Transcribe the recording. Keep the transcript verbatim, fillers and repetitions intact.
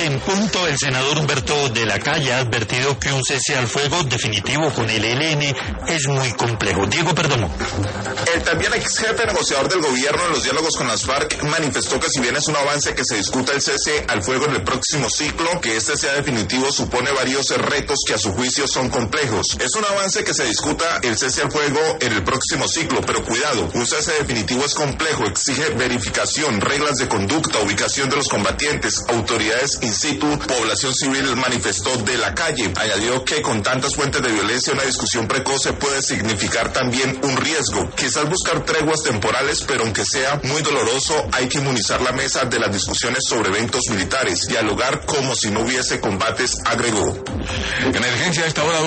en punto, el senador Humberto de la Calle ha advertido que un cese al fuego definitivo con el E L N es muy complejo. Diego Perdomo. El también ex jefe negociador del gobierno en los diálogos con las FARC manifestó que si bien es un avance que se discuta el cese al fuego en el próximo ciclo, que este sea definitivo supone varios retos que a su juicio son complejos. Es un avance que se discuta el cese al fuego en el próximo ciclo, pero cuidado, un cese definitivo es complejo, exige verificación, reglas de conducta, ubicación de los combatientes, autoridades in situ, población civil, manifestó de la Calle. Añadió que con tantas fuentes de violencia una discusión precoz puede significar también un riesgo. Quizás buscar treguas temporales, pero aunque sea muy doloroso, hay que inmunizar la mesa de las discusiones sobre eventos militares, dialogar como si no hubiese combates, agregó. Emergencia a esta hora.